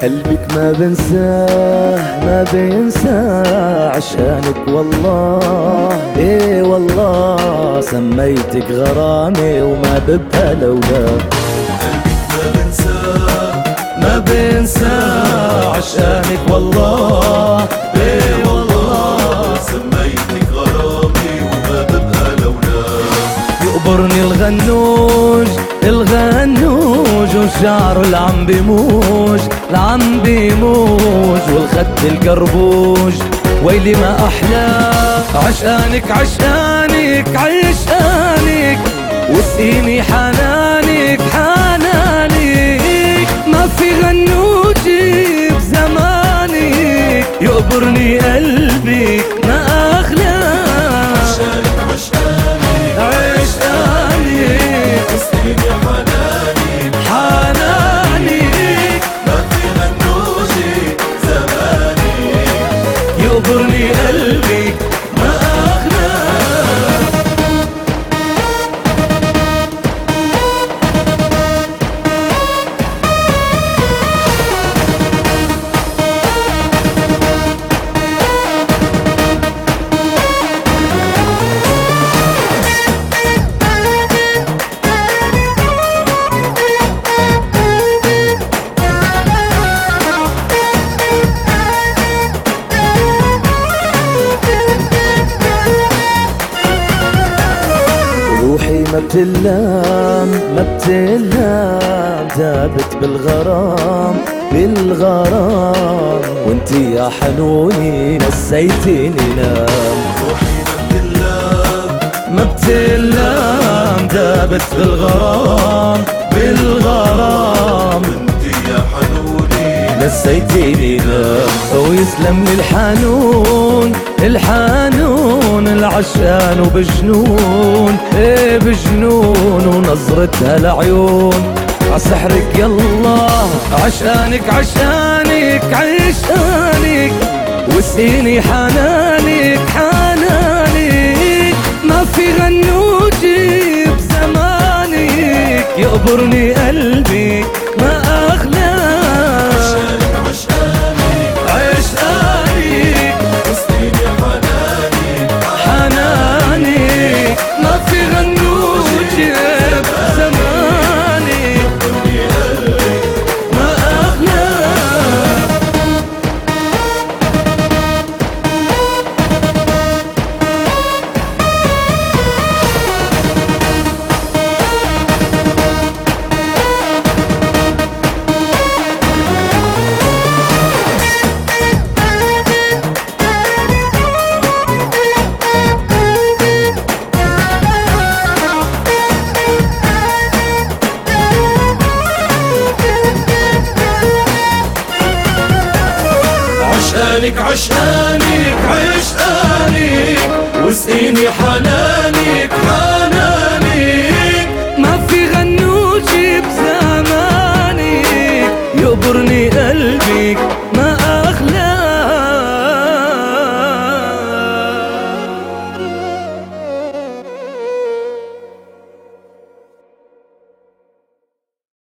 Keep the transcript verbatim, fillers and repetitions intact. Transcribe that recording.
قلبك ما بنساه ما بنساه عشانك والله، ايه والله سميتك غرامي وما ببقى لولا. قلبك ما بنساه ما بنساه عشانك والله، ايه والله سميتك غرامي وما ببقى لولا. يقبرني الغنوج الغنوج والشعر العم بيموج العم بيموج والخد القربوج ويلي ما أحلى عشانك عشانك عشانك وسقيني حنانك حنانك ما في غنوجي بزمانك يقبرني قلبي ما أغلى عشانك عشانك عشانك وسقيني حنانك حنانك ما في غنوجي زمانك يقبرني قلبي ما أغلى. روحي ما بتلام ما بتلام ذابت بالغرام بالغرام وانتي يا حنوني نسيتيني نام. روحي ما بتلام ما بتلام ذابت بالغرام بالغرام انتي يا حنوني نسيتيني نام. ويسلم لي الحنون الحنون العشان وبجنون ايه بجنون ونظرتها العيون عسحرك يلا عشانك عشانك عشانك وسقيني حنانك حنانك ما في غنوجي بزمانك يقبرني قلبي ما أغلى عشانك عشانك عشانك وسقيني حنانك حنانك ما في غنوجي بزمانك يقبرني قلبي ما أغلى. عشانك عشانك عشانك وسقيني حنانك حنانك